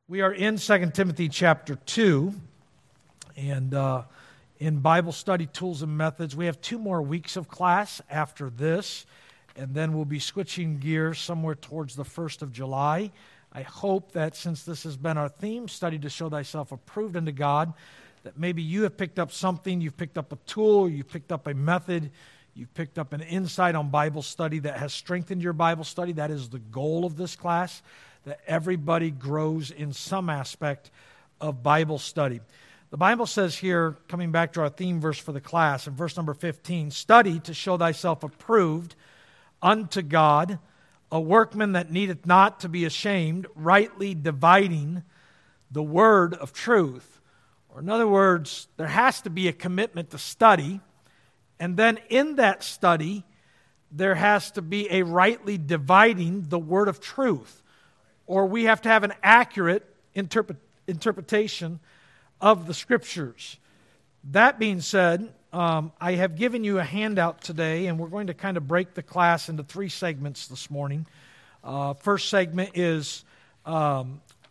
We are in 2 Timothy chapter 2, and in Bible study tools and methods. We have 2 more weeks of class after this, and then we'll be switching gears somewhere towards the 1st of July. I hope that since this has been our theme, study to show thyself approved unto God, that maybe you have picked up something, you've picked up a tool, you've picked up a method, you've picked up an insight on Bible study that has strengthened your Bible study. That is the goal of this class, that everybody grows in some aspect of Bible study. The Bible says here, coming back to our theme verse for the class, in verse number 15, study to show thyself approved unto God, a workman that needeth not to be ashamed, rightly dividing the word of truth. Or in other words, there has to be a commitment to study, and then in that study, there has to be a rightly dividing the word of truth. Or we have to have an accurate interpretation of the Scriptures. That being said, I have given you a handout today, and we're going to kind of break the class into 3 segments this morning. First segment is the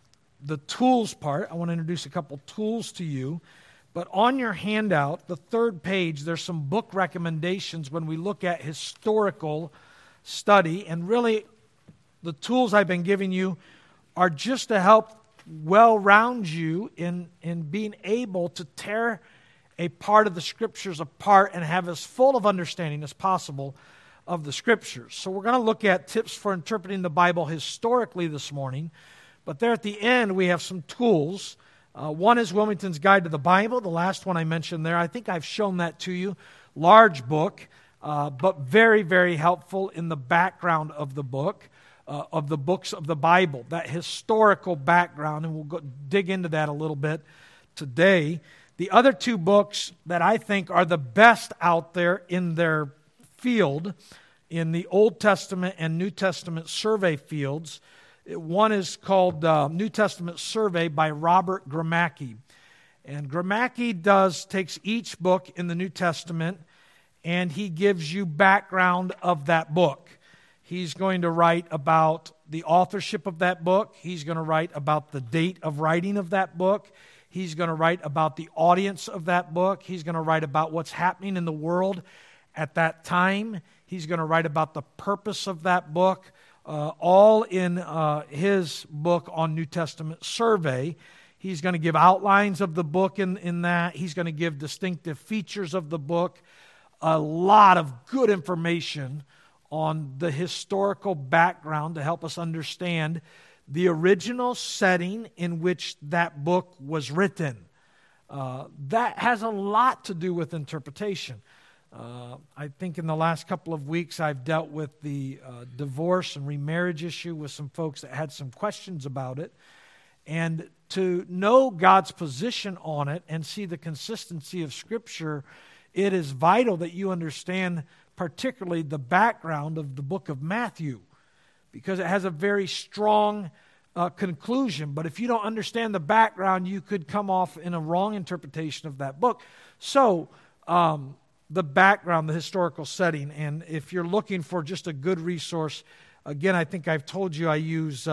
tools part. I want to introduce a couple tools to you. But on your handout, the 3rd page, there's some book recommendations when we look at historical study. And really, the tools I've been giving you are just to help well-round you in being able to tear a part of the Scriptures apart and have as full of understanding as possible of the Scriptures. So we're going to look at tips for interpreting the Bible historically this morning. But there at the end, we have some tools. One is Wilmington's Guide to the Bible, the last one I mentioned there. I think I've shown that to you. Large book, but very, very helpful in the background of the book, of the books of the Bible, that historical background, and we'll dig into that a little bit today. The other 2 books that I think are the best out there in their field, in the Old Testament and New Testament survey fields, one is called New Testament Survey by Robert Gromacki. And Gromacki takes each book in the New Testament and he gives you background of that book. He's going to write about the authorship of that book. He's going to write about the date of writing of that book. He's going to write about the audience of that book. He's going to write about what's happening in the world at that time. He's going to write about the purpose of that book, all in his book on New Testament Survey. He's going to give outlines of the book in that. He's going to give distinctive features of the book, a lot of good information on the historical background to help us understand the original setting in which that book was written. That has a lot to do with interpretation. I think in the last couple of weeks I've dealt with the divorce and remarriage issue with some folks that had some questions about it. And to know God's position on it and see the consistency of Scripture, it is vital that you understand particularly the background of the book of Matthew, because it has a very strong conclusion. But if you don't understand the background, you could come off in a wrong interpretation of that book. So, the background, the historical setting, and if you're looking for just a good resource, again, I think I've told you I use,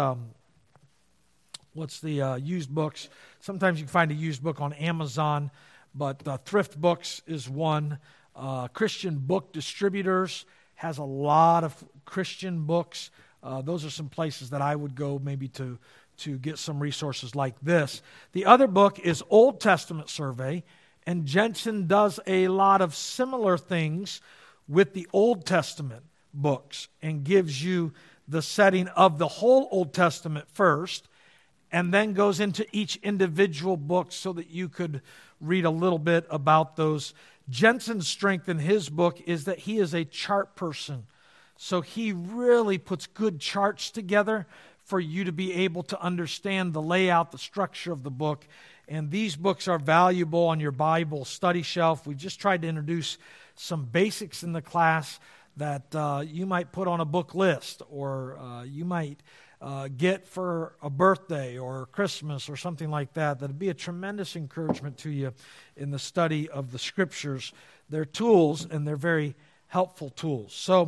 used books. Sometimes you can find a used book on Amazon, but Thrift Books is one. Christian Book Distributors has a lot of Christian books. Those are some places that I would go maybe to get some resources like this. The other book is Old Testament Survey, and Jensen does a lot of similar things with the Old Testament books and gives you the setting of the whole Old Testament first, and then goes into each individual book so that you could read a little bit about those. Jensen's strength in his book is that he is a chart person. So he really puts good charts together for you to be able to understand the layout, the structure of the book. And these books are valuable on your Bible study shelf. We just tried to introduce some basics in the class that you might put on a book list, or you might get for a birthday or Christmas or something like that. That'd be a tremendous encouragement to you in the study of the Scriptures. They're tools, and they're very helpful tools. So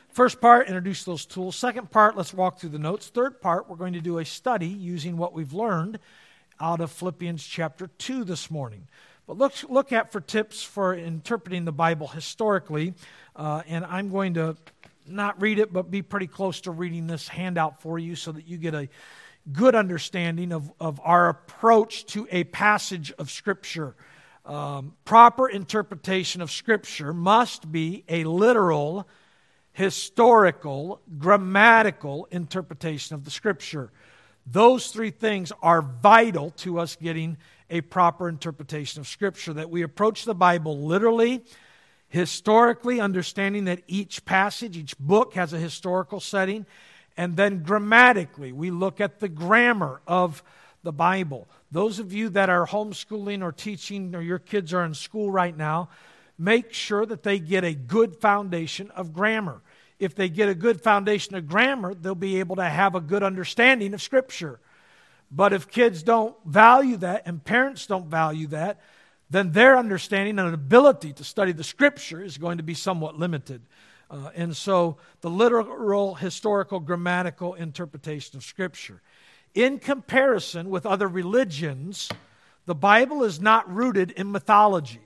First part, introduce those tools. Second part, let's walk through the notes. Third part, we're going to do a study using what we've learned out of Philippians chapter 2 this morning. But let's look at for tips for interpreting the Bible historically. And I'm going to not read it, but be pretty close to reading this handout for you so that you get a good understanding of our approach to a passage of Scripture. Proper interpretation of Scripture must be a literal, historical, grammatical interpretation of the Scripture. Those three things are vital to us getting a proper interpretation of Scripture, that we approach the Bible literally, historically, understanding that each passage, each book has a historical setting, and then grammatically, we look at the grammar of the Bible. Those of you that are homeschooling or teaching, or your kids are in school right now, make sure that they get a good foundation of grammar. If they get a good foundation of grammar, they'll be able to have a good understanding of Scripture. But if kids don't value that and parents don't value that, then their understanding and ability to study the Scripture is going to be somewhat limited. And so the literal, historical, grammatical interpretation of Scripture. In comparison with other religions, the Bible is not rooted in mythology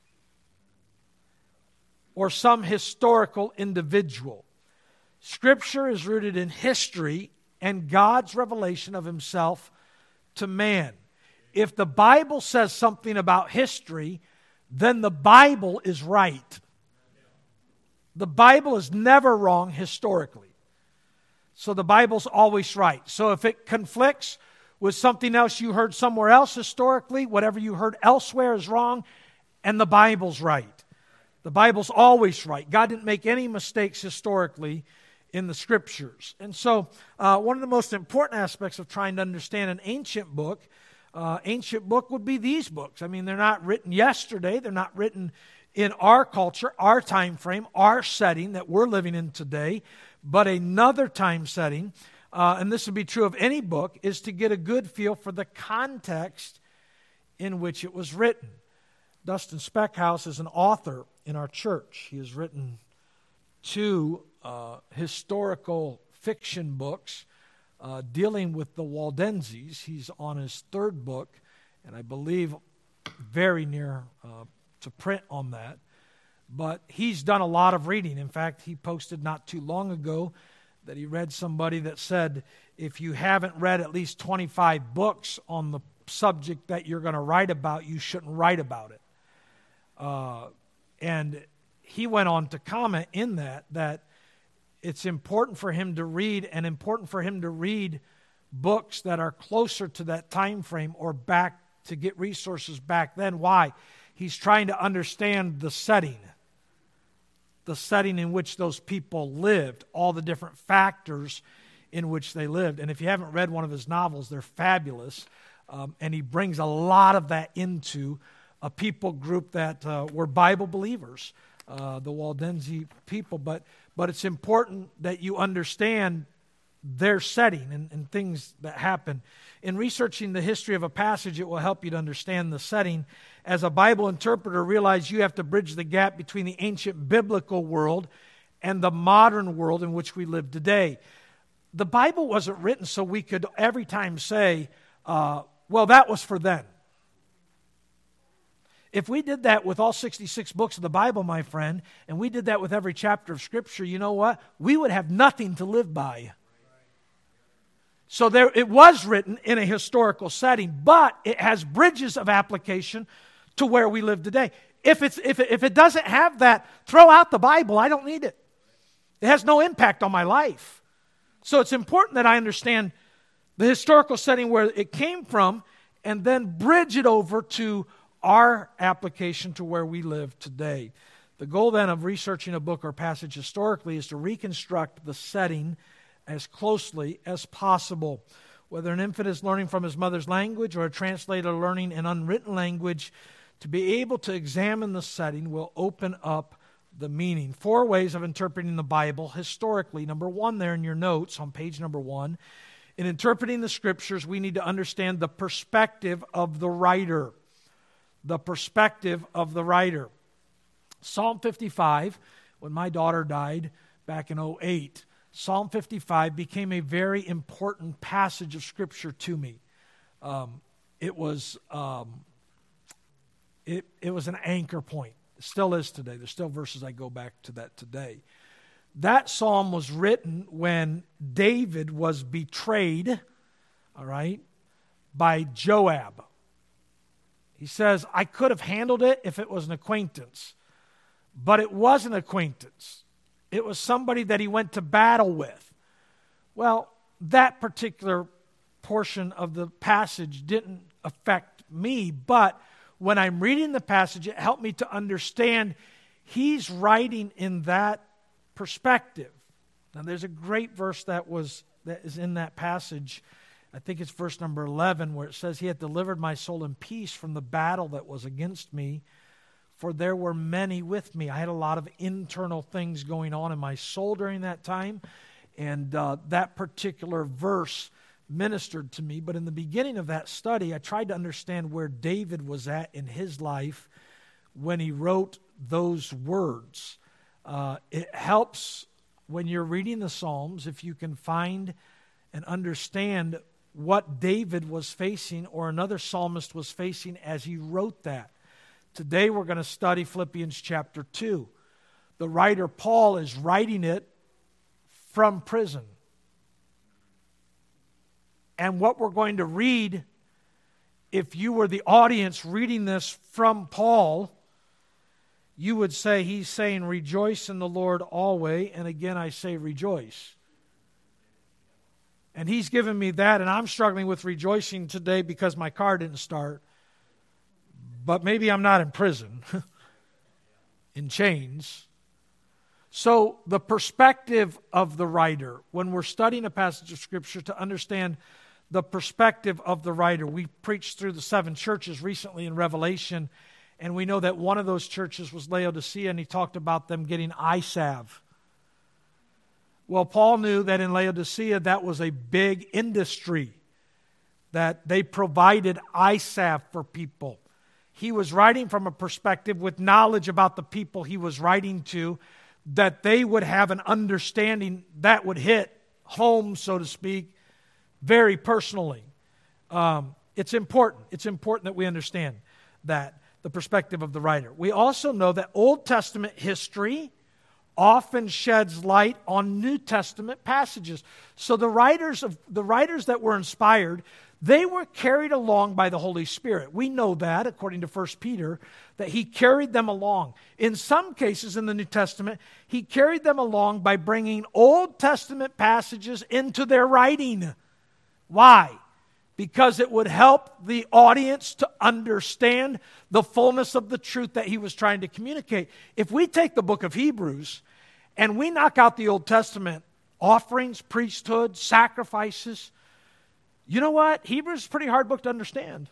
or some historical individual. Scripture is rooted in history and God's revelation of Himself to man. If the Bible says something about history, then the Bible is right. The Bible is never wrong historically. So the Bible's always right. So if it conflicts with something else you heard somewhere else historically, whatever you heard elsewhere is wrong, and the Bible's right. The Bible's always right. God didn't make any mistakes historically in the Scriptures. And so one of the most important aspects of trying to understand an ancient book would be these books. I mean, they're not written yesterday. They're not written in our culture, our time frame, our setting that we're living in today, but another time setting, and this would be true of any book, is to get a good feel for the context in which it was written. Dustin Speckhouse is an author in our church. He has written 2 historical fiction books dealing with the Waldenses. He's on his 3rd book, and I believe very near to print on that. But he's done a lot of reading. In fact, he posted not too long ago that he read somebody that said, if you haven't read at least 25 books on the subject that you're going to write about, you shouldn't write about it. And he went on to comment in that it's important for him to read, and important for him to read books that are closer to that time frame or back to get resources back then. Why? He's trying to understand the setting in which those people lived, all the different factors in which they lived. And if you haven't read one of his novels, they're fabulous. And he brings a lot of that into a people group that were Bible believers, the Waldense people. But it's important that you understand their setting and things that happen. In researching the history of a passage, it will help you to understand the setting. As a Bible interpreter, realize you have to bridge the gap between the ancient biblical world and the modern world in which we live today. The Bible wasn't written so we could every time say, well, that was for then. If we did that with all 66 books of the Bible, my friend, and we did that with every chapter of Scripture, you know what? We would have nothing to live by. So it was written in a historical setting, but it has bridges of application to where we live today. If it doesn't have that, throw out the Bible. I don't need it. It has no impact on my life. So it's important that I understand the historical setting where it came from and then bridge it over to our application to where we live today. The goal then of researching a book or passage historically is to reconstruct the setting as closely as possible. Whether an infant is learning from his mother's language or a translator learning an unwritten language, to be able to examine the setting will open up the meaning. 4 ways of interpreting the Bible historically. Number 1 there in your notes on page number 1. In interpreting the Scriptures, we need to understand the perspective of the writer. The perspective of the writer. Psalm 55, when my daughter died, back in '08, Psalm 55 became a very important passage of Scripture to me. It was an anchor point. It still is today. There's still verses I go back to that today. That psalm was written when David was betrayed, all right, by Joab. He says, I could have handled it if it was an acquaintance, but it was an acquaintance. It was somebody that he went to battle with. Well, that particular portion of the passage didn't affect me, but when I'm reading the passage, it helped me to understand he's writing in that perspective. Now, there's a great verse that is in that passage. I think it's verse number 11, where it says, He hath delivered my soul in peace from the battle that was against me, for there were many with me. I had a lot of internal things going on in my soul during that time, and that particular verse ministered to me. But in the beginning of that study, I tried to understand where David was at in his life when he wrote those words. It helps when you're reading the Psalms if you can find and understand what David was facing or another psalmist was facing as he wrote that. Today we're going to study Philippians chapter 2. The writer Paul is writing it from prison. And what we're going to read, if you were the audience reading this from Paul, you would say he's saying, rejoice in the Lord always, and again I say rejoice. And he's given me that, and I'm struggling with rejoicing today because my car didn't start. But maybe I'm not in prison, in chains. So the perspective of the writer, when we're studying a passage of Scripture, to understand the perspective of the writer. We preached through the 7 churches recently in Revelation, and we know that one of those churches was Laodicea, and he talked about them getting eye salve. Well, Paul knew that in Laodicea that was a big industry, that they provided eye salve for people. He was writing from a perspective with knowledge about the people he was writing to, that they would have an understanding that would hit home, so to speak, very personally. It's important. It's important that we understand that, the perspective of the writer. We also know that Old Testament history often sheds light on New Testament passages. So the writers that were inspired, they were carried along by the Holy Spirit. We know that, according to 1 Peter, that he carried them along. In some cases in the New Testament, he carried them along by bringing Old Testament passages into their writing. Why? Because it would help the audience to understand the fullness of the truth that he was trying to communicate. If we take the book of Hebrews and we knock out the Old Testament offerings, priesthood, sacrifices, you know what? Hebrews is a pretty hard book to understand.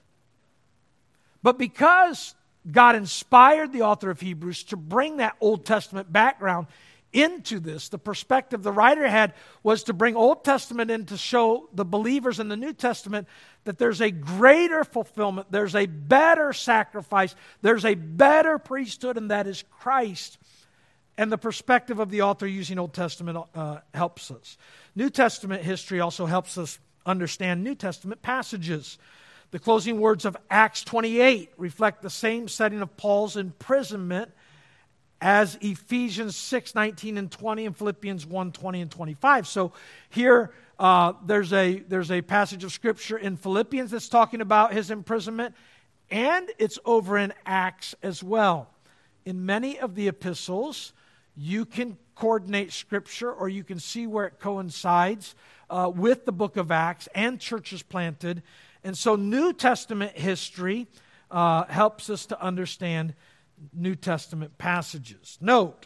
But because God inspired the author of Hebrews to bring that Old Testament background into this, the perspective the writer had was to bring Old Testament in to show the believers in the New Testament that there's a greater fulfillment, there's a better sacrifice, there's a better priesthood, and that is Christ. And the perspective of the author using Old Testament helps us. New Testament history also helps us understand New Testament passages. The closing words of Acts 28 reflect the same setting of Paul's imprisonment as Ephesians 6:19 and 20 and Philippians 1:20 and 25. So here there's a passage of Scripture in Philippians that's talking about his imprisonment, and it's over in Acts as well. In many of the epistles, you can coordinate Scripture, or you can see where it coincides with the book of Acts and churches planted. And so New Testament history helps us to understand New Testament passages. Note,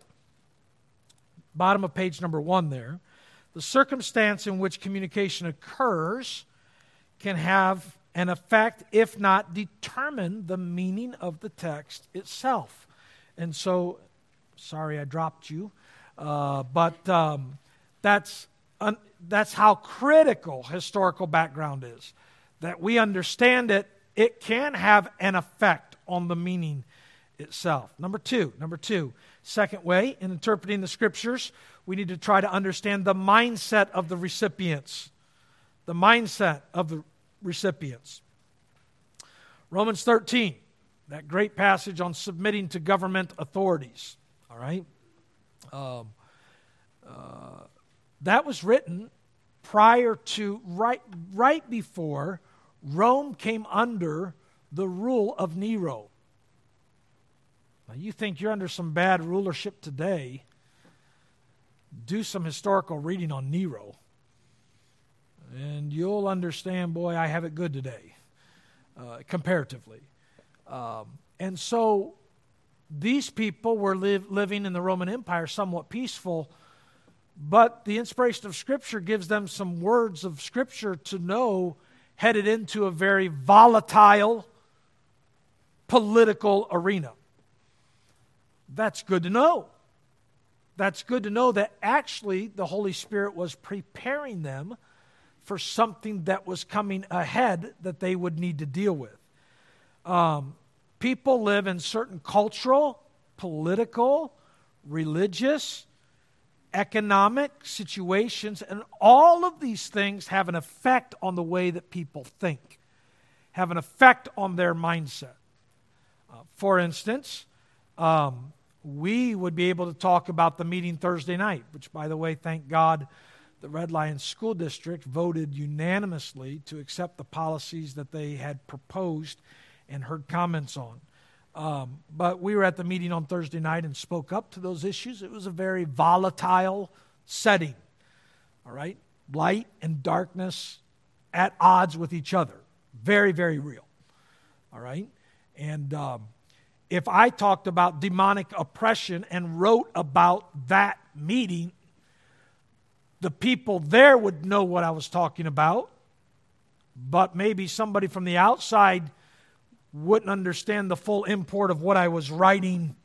bottom of page number 1 there, the circumstance in which communication occurs can have an effect, if not determine, the meaning of the text itself. And so, sorry I dropped you, but that's how critical historical background is. That we understand it can have an effect on the meaning itself. Number two, second way in interpreting the Scriptures, we need to try to understand the mindset of the recipients. The mindset of the recipients. Romans 13, that great passage on submitting to government authorities. All right? That was written prior to, right before Rome came under the rule of Nero. Now, you think you're under some bad rulership today, do some historical reading on Nero, and you'll understand, boy, I have it good today, comparatively. And so these people were living in the Roman Empire somewhat peaceful, but the inspiration of Scripture gives them some words of Scripture to know headed into a very volatile political arena. That's good to know. That's good to know that actually the Holy Spirit was preparing them for something that was coming ahead that they would need to deal with. People live in certain cultural, political, religious, economic situations, and all of these things have an effect on the way that people think, have an effect on their mindset. For instance, we would be able to talk about the meeting Thursday night, which, by the way, thank God, the Red Lion School District voted unanimously to accept the policies that they had proposed and heard comments on. But we were at the meeting on Thursday night and spoke up to those issues. It was a very volatile setting, all right? Light and darkness at odds with each other. Very, very real, all right? And if I talked about demonic oppression and wrote about that meeting, the people there would know what I was talking about, but maybe somebody from the outside wouldn't understand the full import of what I was writing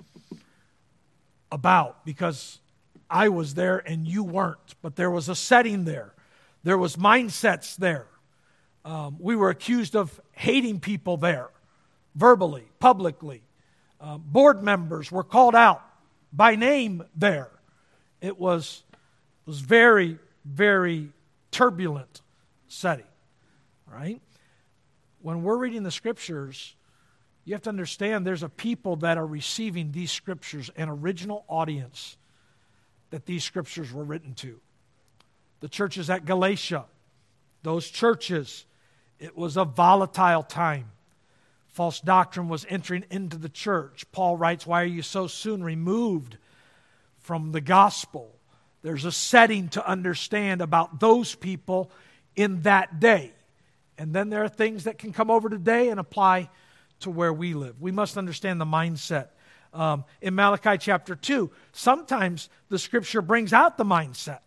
about, because I was there and you weren't. But there was a setting there. There was mindsets there. We were accused of hating people there, verbally, publicly. Board members were called out by name there. It was very, very turbulent setting, right? When we're reading the Scriptures, you have to understand there's a people that are receiving these Scriptures, an original audience that these Scriptures were written to. The churches at Galatia, those churches, it was a volatile time. False doctrine was entering into the church. Paul writes, "Why are you so soon removed from the gospel?" There's a setting to understand about those people in that day. And then there are things that can come over today and apply to where we live. We must understand the mindset. In Malachi chapter 2, sometimes the Scripture brings out the mindset.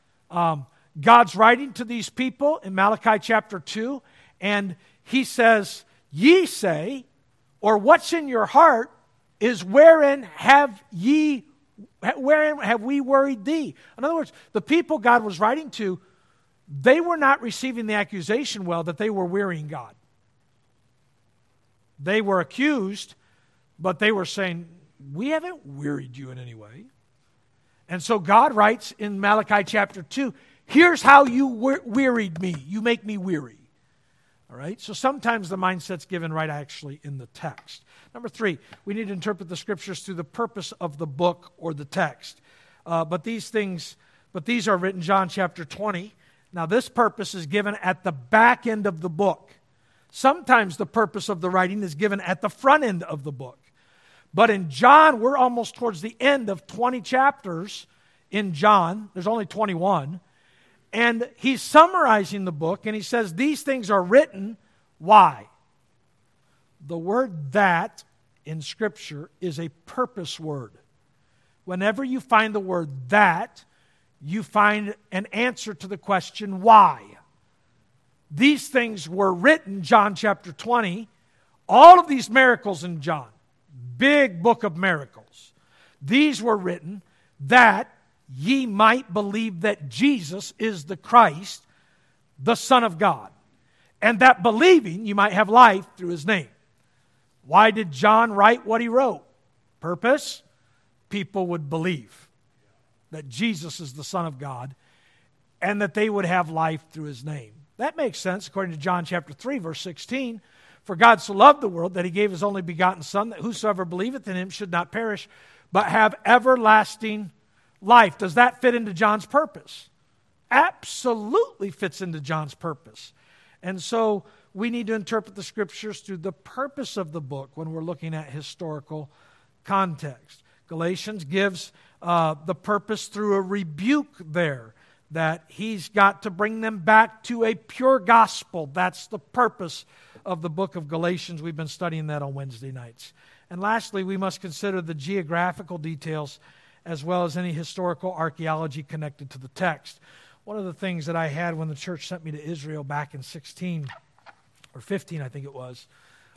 God's writing to these people in Malachi chapter 2, and He says, "Ye say," or what's in your heart is wherein have we worried thee? In other words, the people God was writing to, they were not receiving the accusation well that they were wearying God. They were accused, but they were saying, we haven't wearied you in any way. And so God writes in Malachi chapter 2, here's how you wearied me. You make me weary. All right? So sometimes the mindset's given right actually in the text. Number 3, we need to interpret the Scriptures through the purpose of the book or the text. But these are written John chapter 20. Now this purpose is given at the back end of the book. Sometimes the purpose of the writing is given at the front end of the book. But in John, we're almost towards the end of 20 chapters in John. There's only 21. And he's summarizing the book, and he says these things are written. Why? The word "that" in Scripture is a purpose word. Whenever you find the word "that," you find an answer to the question, why? These things were written, John chapter 20, all of these miracles in John, big book of miracles. These were written that ye might believe that Jesus is the Christ, the Son of God, and that believing you might have life through His name. Why did John write what he wrote? Purpose? People would believe. that Jesus is the Son of God, and that they would have life through his name. That makes sense according to John chapter 3, verse 16. For God so loved the world that he gave his only begotten Son, that whosoever believeth in him should not perish, but have everlasting life. Does that fit into John's purpose? Absolutely fits into John's purpose. And so we need to interpret the Scriptures through the purpose of the book when we're looking at historical context. Galatians gives the purpose through a rebuke there, that he's got to bring them back to a pure gospel. That's the purpose of the book of Galatians. We've been studying that on Wednesday nights. And lastly, we must consider the geographical details as well as any historical archaeology connected to the text. One of the things that I had when the church sent me to Israel back in 16 or 15, I think it was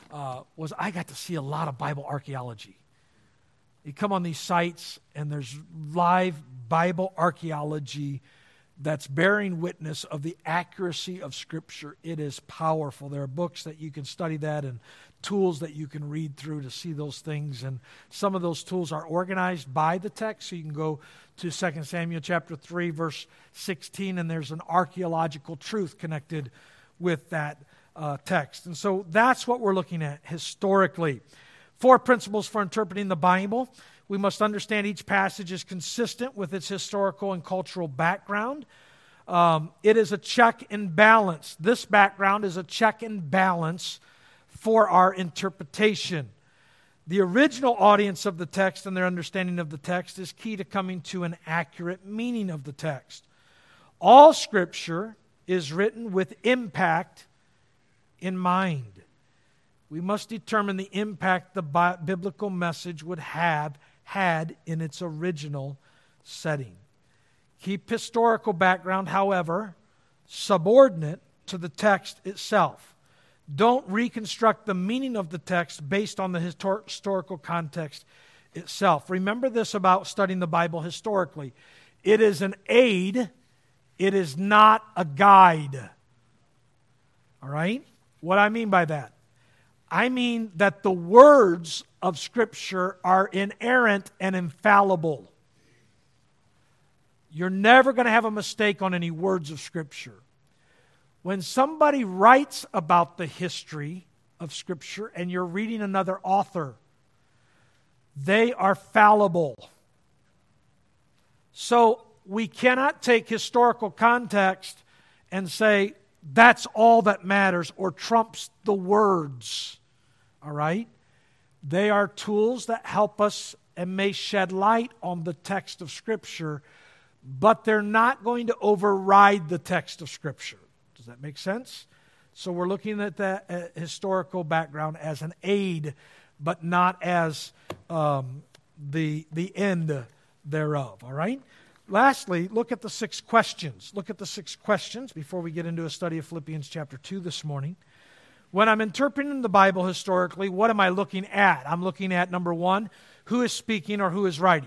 I got to see a lot of Bible archaeology. You come on these sites and there's live Bible archaeology that's bearing witness of the accuracy of Scripture. It is powerful. There are books that you can study that and tools that you can read through to see those things. And some of those tools are organized by the text. So you can go to 2 Samuel chapter 3, verse 16, and there's an archaeological truth connected with that text. And so that's what we're looking at historically. 4 principles for interpreting the Bible. We must understand each passage is consistent with its historical and cultural background. It is a check and balance. This background is a check and balance for our interpretation. The original audience of the text and their understanding of the text is key to coming to an accurate meaning of the text. All Scripture is written with impact in mind. We must determine the impact the biblical message would have had in its original setting. Keep historical background, however, subordinate to the text itself. Don't reconstruct the meaning of the text based on the historical context itself. Remember this about studying the Bible historically. It is an aid. It is not a guide. All right? What I mean by that? I mean that the words of Scripture are inerrant and infallible. You're never going to have a mistake on any words of Scripture. When somebody writes about the history of Scripture and you're reading another author, they are fallible. So we cannot take historical context and say that's all that matters or trumps the words. All right? They are tools that help us and may shed light on the text of Scripture, but they're not going to override the text of Scripture. Does that make sense? So we're looking at the historical background as an aid, but not as the end thereof. All right? Lastly, look at the 6 questions. Look at the 6 questions before we get into a study of Philippians chapter 2 this morning. When I'm interpreting the Bible historically, what am I looking at? I'm looking at, number 1, who is speaking or who is writing.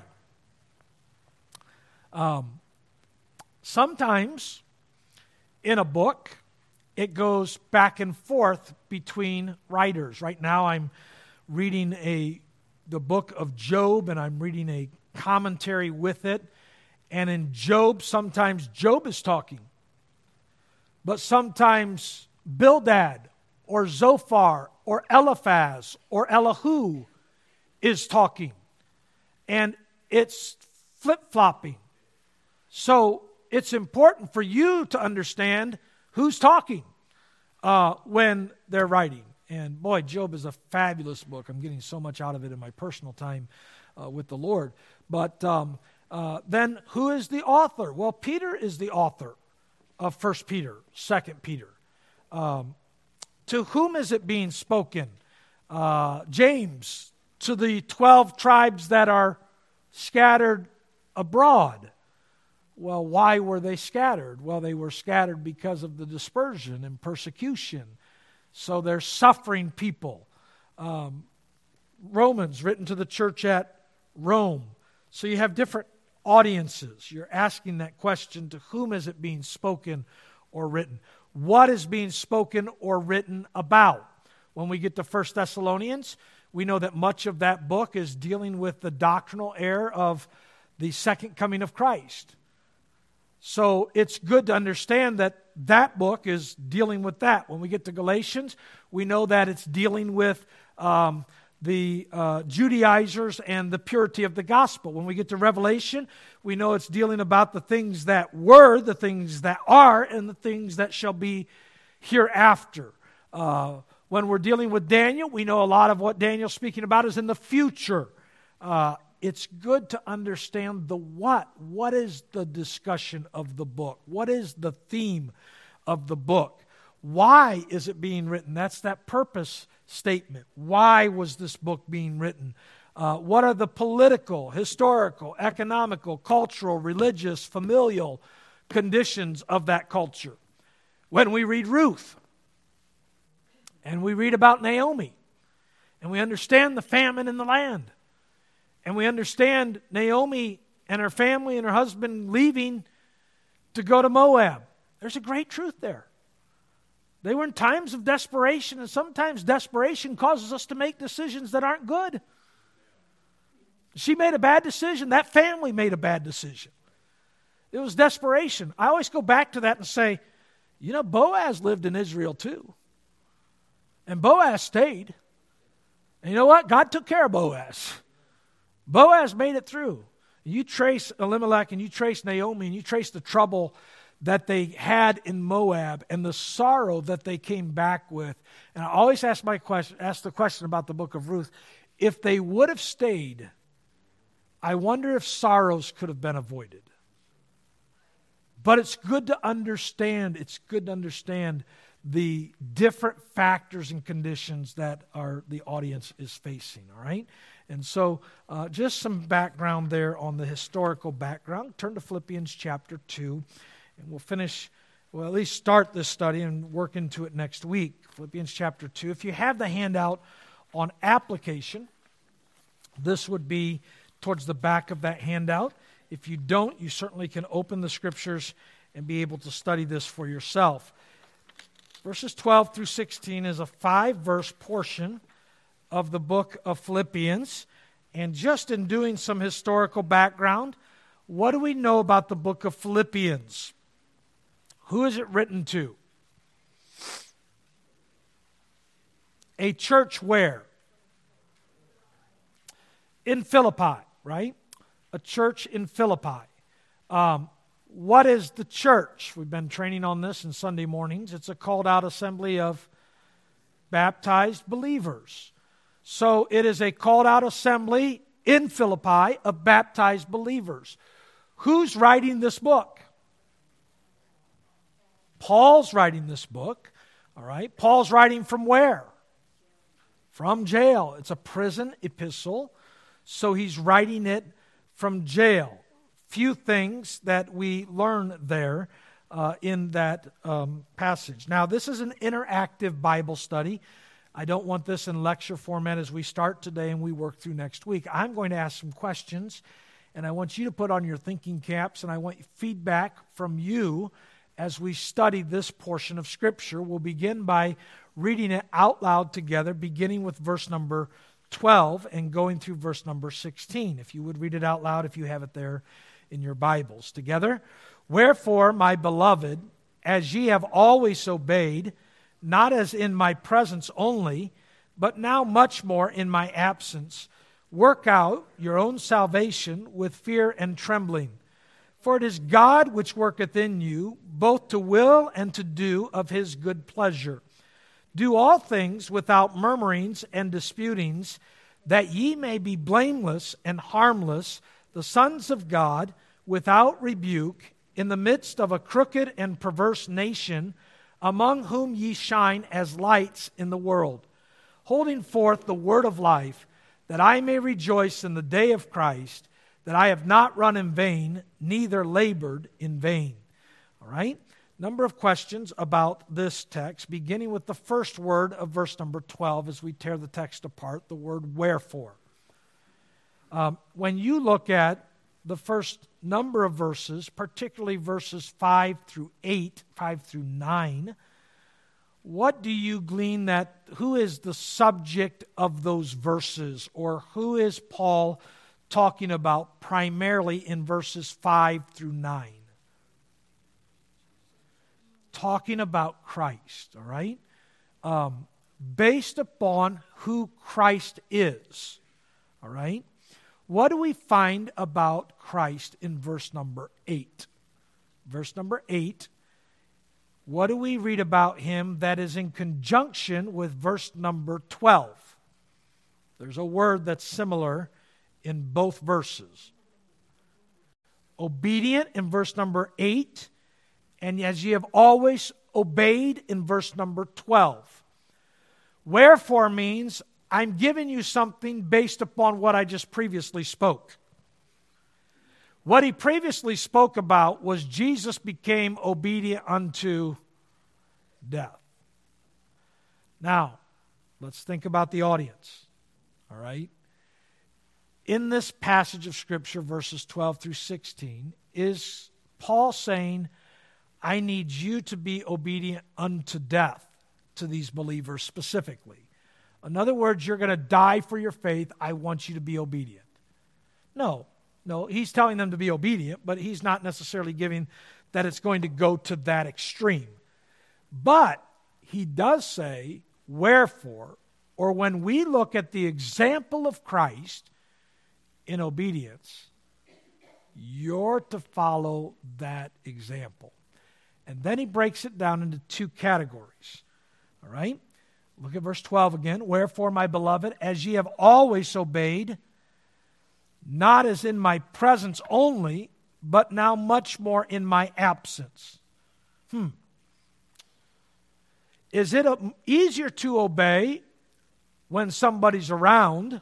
Sometimes in a book, it goes back and forth between writers. Right now I'm reading the book of Job, and I'm reading a commentary with it. And in Job, sometimes Job is talking. But sometimes Bildad or Zophar or Eliphaz or Elihu is talking. And it's flip-flopping. So it's important for you to understand who's talking when they're writing. And boy, Job is a fabulous book. I'm getting so much out of it in my personal time with the Lord. But then who is the author? Well, Peter is the author of 1 Peter, 2 Peter. To whom is it being spoken? James, to the 12 tribes that are scattered abroad. Well, why were they scattered? Well, they were scattered because of the dispersion and persecution. So they're suffering people. Romans, written to the church at Rome. So you have different audiences. You're asking that question, to whom is it being spoken or written? What is being spoken or written about? When we get to 1 Thessalonians, we know that much of that book is dealing with the doctrinal error of the second coming of Christ. So it's good to understand that that book is dealing with that. When we get to Galatians, we know that it's dealing with the Judaizers and the purity of the gospel. When we get to Revelation, we know it's dealing about the things that were, the things that are, and the things that shall be hereafter. When we're dealing with Daniel, we know a lot of what Daniel's speaking about is in the future. It's good to understand the what. What is the discussion of the book? What is the theme of the book? Why is it being written? That's that purpose statement. Why was this book being written? What are the political, historical, economical, cultural, religious, familial conditions of that culture? When we read Ruth, and we read about Naomi, and we understand the famine in the land, and we understand Naomi and her family and her husband leaving to go to Moab. There's a great truth there. They were in times of desperation, and sometimes desperation causes us to make decisions that aren't good. She made a bad decision. That family made a bad decision. It was desperation. I always go back to that and say, Boaz lived in Israel too. And Boaz stayed. And you know what? God took care of Boaz. Boaz made it through. You trace Elimelech and you trace Naomi and you trace the trouble that they had in Moab and the sorrow that they came back with. And I always ask the question about the book of Ruth. If they would have stayed, I wonder if sorrows could have been avoided. But it's good to understand. It's good to understand the different factors and conditions that the audience is facing, all right? And so just some background there on the historical background. Turn to Philippians chapter 2, and we'll at least start this study and work into it next week. Philippians chapter 2. If you have the handout on application, this would be towards the back of that handout. If you don't, you certainly can open the scriptures and be able to study this for yourself. Verses 12 through 16 is a 5-verse portion of the book of Philippians. And just in doing some historical background, what do we know about the book of Philippians? Who is it written to? A church where? In Philippi, right? A church in Philippi. What is the church? We've been training on this in Sunday mornings. It's a called out assembly of baptized believers. So it is a called out assembly in Philippi of baptized believers. Who's writing this book? Paul's writing this book. All right. Paul's writing from where? From jail. It's a prison epistle. So he's writing it from jail. Few things that we learn there in that passage. Now, this is an interactive Bible study. I don't want this in lecture format as we start today and we work through next week. I'm going to ask some questions, and I want you to put on your thinking caps, and I want feedback from you as we study this portion of Scripture. We'll begin by reading it out loud together, beginning with verse number 12 and going through verse number 16. If you would read it out loud, if you have it there in your Bibles together. Wherefore, my beloved, as ye have always obeyed, not as in my presence only, but now much more in my absence, work out your own salvation with fear and trembling. For it is God which worketh in you, both to will and to do of his good pleasure. Do all things without murmurings and disputings, that ye may be blameless and harmless, the sons of God, without rebuke, in the midst of a crooked and perverse nation, among whom ye shine as lights in the world, holding forth the word of life, that I may rejoice in the day of Christ, that I have not run in vain, neither labored in vain. All right? Number of questions about this text, beginning with the first word of verse number 12 as we tear the text apart, the word wherefore. When you look at the first number of verses, particularly verses 5 through 8, 5 through 9, what do you glean who is the subject of those verses, or who is Paul talking about primarily in verses 5 through 9. Talking about Christ, all right? Based upon who Christ is, all right? What do we find about Christ in verse number 8? Verse number 8, what do we read about him that is in conjunction with verse number 12? There's a word that's similar in both verses. Obedient in verse number 8, and as ye have always obeyed in verse number 12. Wherefore means I'm giving you something based upon what I just previously spoke. What he previously spoke about was Jesus became obedient unto death. Now, let's think about the audience. All right? In this passage of Scripture, verses 12 through 16, is Paul saying, I need you to be obedient unto death to these believers specifically. In other words, you're going to die for your faith. I want you to be obedient. No, he's telling them to be obedient, but he's not necessarily giving that it's going to go to that extreme. But he does say, wherefore, or when we look at the example of Christ in obedience, you're to follow that example. And then he breaks it down into two categories. All right? Look at verse 12 again. Wherefore, my beloved, as ye have always obeyed, not as in my presence only, but now much more in my absence. Is it easier to obey when somebody's around?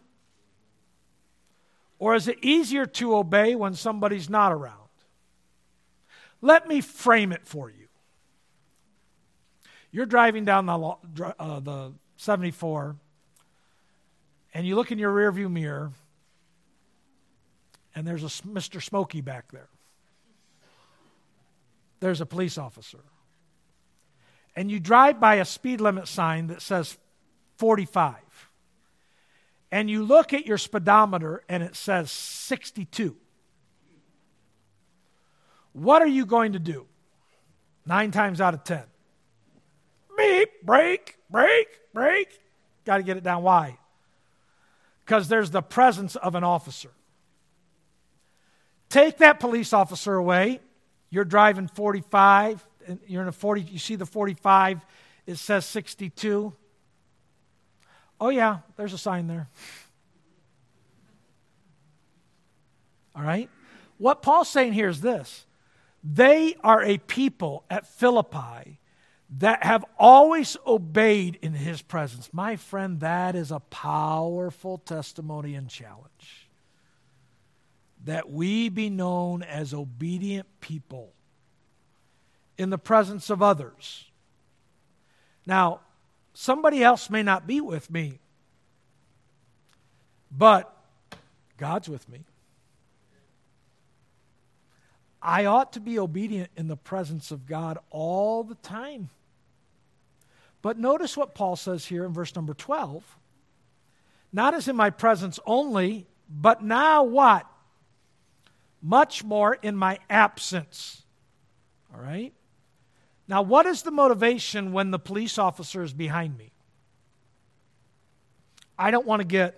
Or is it easier to obey when somebody's not around? Let me frame it for you. You're driving down the 74, and you look in your rearview mirror, and there's a Mr. Smokey back there. There's a police officer. And you drive by a speed limit sign that says 45. And you look at your speedometer, and it says 62. What are you going to do? 9 times out of 10. Beep, brake. Got to get it down. Why? Because there's the presence of an officer. Take that police officer away. You're driving 45, and you're in a 40, you see the 45, it says 62. Oh yeah, there's a sign there. All right? What Paul's saying here is this. They are a people at Philippi that have always obeyed in his presence. My friend, that is a powerful testimony and challenge. That we be known as obedient people in the presence of others. Now, somebody else may not be with me, but God's with me. I ought to be obedient in the presence of God all the time. But notice what Paul says here in verse number 12. Not as in my presence only, but now what? Much more in my absence. All right? Now, what is the motivation when the police officer is behind me? I don't want to get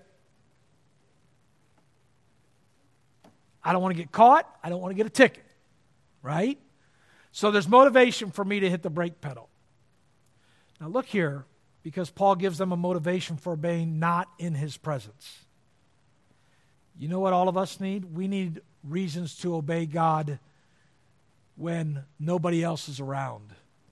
caught. I don't want to get a ticket. Right? So there's motivation for me to hit the brake pedal. Now look here, because Paul gives them a motivation for obeying not in his presence. You know what all of us need? We need reasons to obey God when nobody else is around.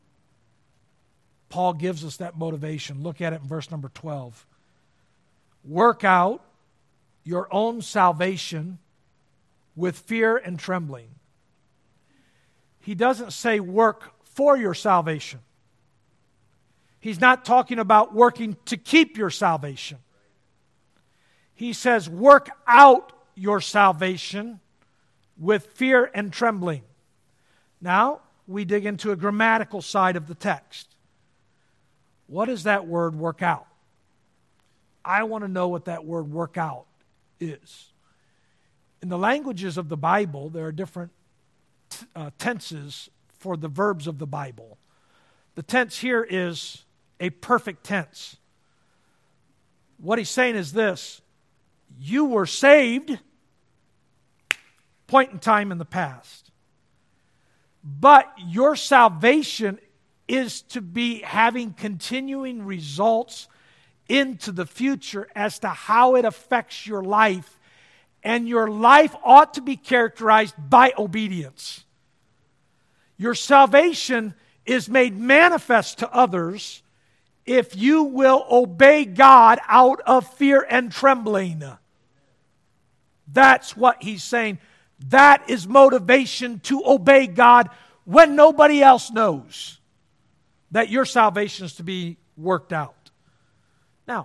Paul gives us that motivation. Look at it in verse number 12. Work out your own salvation with fear and trembling. He doesn't say work for your salvation. He's not talking about working to keep your salvation. He says work out your salvation with fear and trembling. Now, we dig into a grammatical side of the text. What is that word work out? I want to know what that word work out is. In the languages of the Bible, there are different tenses for the verbs of the Bible. The tense here is a perfect tense. What he's saying is this: you were saved, point in time in the past. But your salvation is to be having continuing results into the future as to how it affects your life. And your life ought to be characterized by obedience. Your salvation is made manifest to others if you will obey God out of fear and trembling. That's what he's saying. That is motivation to obey God when nobody else knows that your salvation is to be worked out. Now,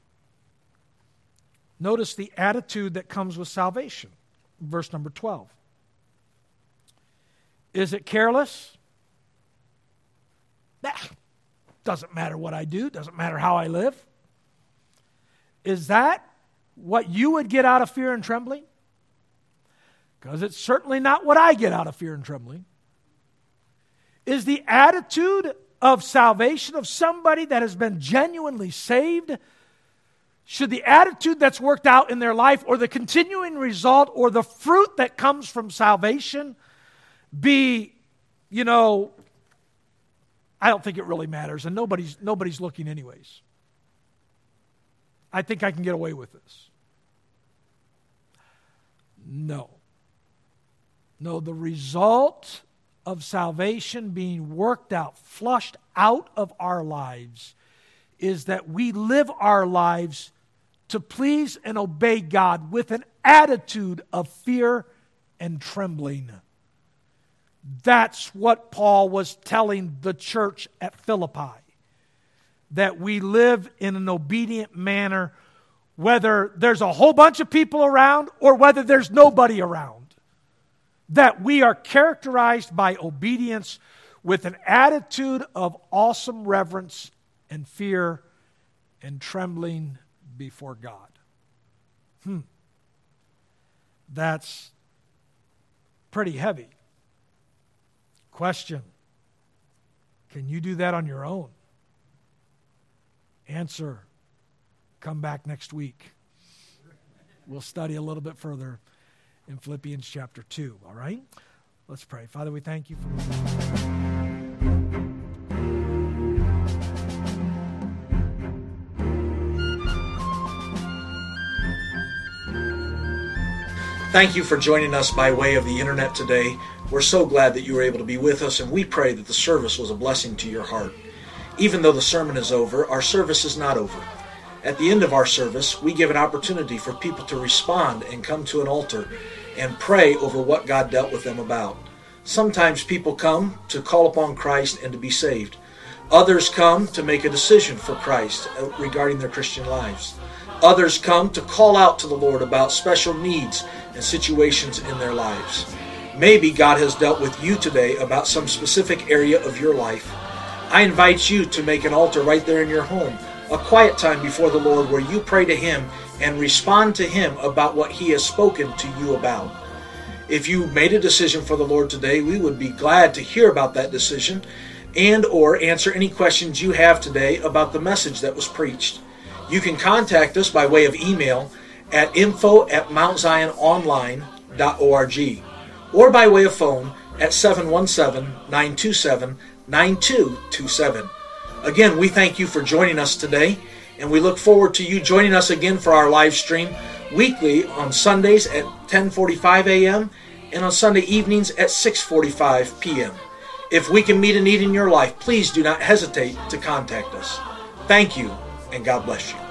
notice the attitude that comes with salvation. Verse number 12. Is it careless? Doesn't matter what I do. Doesn't matter how I live. Is that what you would get out of fear and trembling? Because it's certainly not what I get out of fear and trembling. Is the attitude of salvation of somebody that has been genuinely saved, should the attitude that's worked out in their life or the continuing result or the fruit that comes from salvation be, I don't think it really matters, and nobody's looking anyways. I think I can get away with this. No, the result of salvation being worked out, flushed out of our lives, is that we live our lives to please and obey God with an attitude of fear and trembling. That's what Paul was telling the church at Philippi. That we live in an obedient manner, whether there's a whole bunch of people around or whether there's nobody around. That we are characterized by obedience with an attitude of awesome reverence and fear and trembling before God. That's pretty heavy. Question: can you do that on your own? Answer: come back next week. We'll study a little bit further in Philippians chapter 2, all right? Let's pray. Father, we thank you for Thank you for joining us by way of the internet today. We're so glad that you were able to be with us, and we pray that the service was a blessing to your heart. Even though the sermon is over, our service is not over. At the end of our service, we give an opportunity for people to respond and come to an altar and pray over what God dealt with them about. Sometimes people come to call upon Christ and to be saved. Others come to make a decision for Christ regarding their Christian lives. Others come to call out to the Lord about special needs and situations in their lives. Maybe God has dealt with you today about some specific area of your life. I invite you to make an altar right there in your home, a quiet time before the Lord where you pray to Him and respond to Him about what He has spoken to you about. If you made a decision for the Lord today, we would be glad to hear about that decision and or answer any questions you have today about the message that was preached. You can contact us by way of email at info@mountziononline.org or by way of phone at 717-927-9227. Again, we thank you for joining us today, and we look forward to you joining us again for our live stream weekly on Sundays at 10:45 a.m. and on Sunday evenings at 6:45 p.m. If we can meet a need in your life, please do not hesitate to contact us. Thank you, and God bless you.